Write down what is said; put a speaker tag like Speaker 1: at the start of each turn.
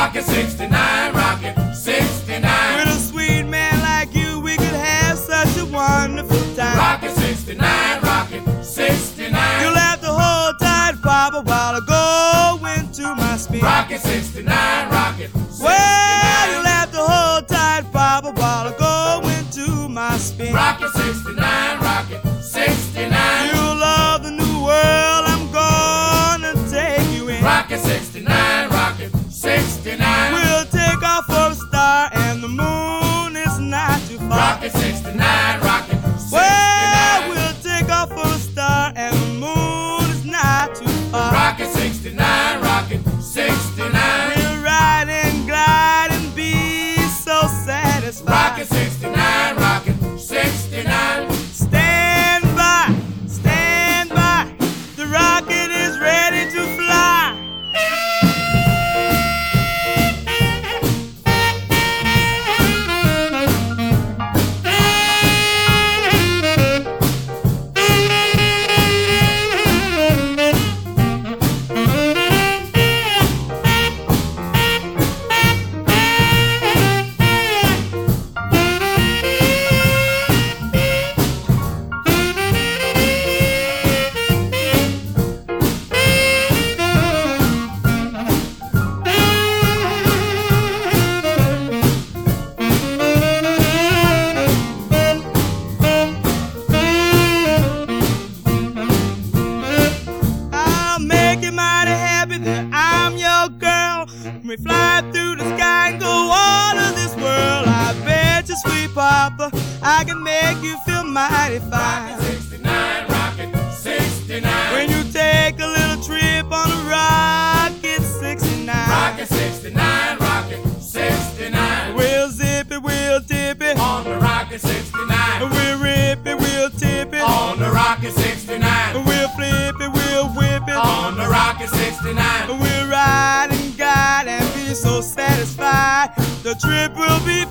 Speaker 1: Rocket 69, Rocket 69.
Speaker 2: With a sweet man like you, we could have such a wonderful time.
Speaker 1: Rocket 69, Rocket 69.
Speaker 2: You'll have to hold tight, Papa, while I go into my spin.
Speaker 1: Rocket 69, Rocket 69.
Speaker 2: Well, you'll have to hold tight, Papa, while I go into my spin.
Speaker 1: Rocket 69, Rocket 69.
Speaker 2: You'll love the new world I'm gonna take you in.
Speaker 1: Rocket 69, Rocket 69.
Speaker 2: We'll take off for a star and the moon is not too far.
Speaker 1: Rocket 69, Rocket 69.
Speaker 2: Well, we'll take off for a star and the moon is not too far.
Speaker 1: Rocket 69, Rocket 69.
Speaker 2: We'll ride and glide and be so satisfied.
Speaker 1: Rocket 69, Rocket 69.
Speaker 2: Stand by, the rocket is ready to fly. I'm your girl. We fly through the sky and go all of this world. I bet you, sweet Papa, I can make you feel mighty fine.
Speaker 1: Rocket 69, Rocket 69.
Speaker 2: When you take a little trip on a Rocket 69.
Speaker 1: Rocket 69, Rocket 69.
Speaker 2: We'll zip it, we'll tip it
Speaker 1: on the Rocket 69.
Speaker 2: We'll rip it, we'll tip it
Speaker 1: on the Rocket 69.
Speaker 2: We'll flip it, we'll whip it
Speaker 1: on the Rocket 69.
Speaker 2: We'll ride and guide and be so satisfied. The trip will be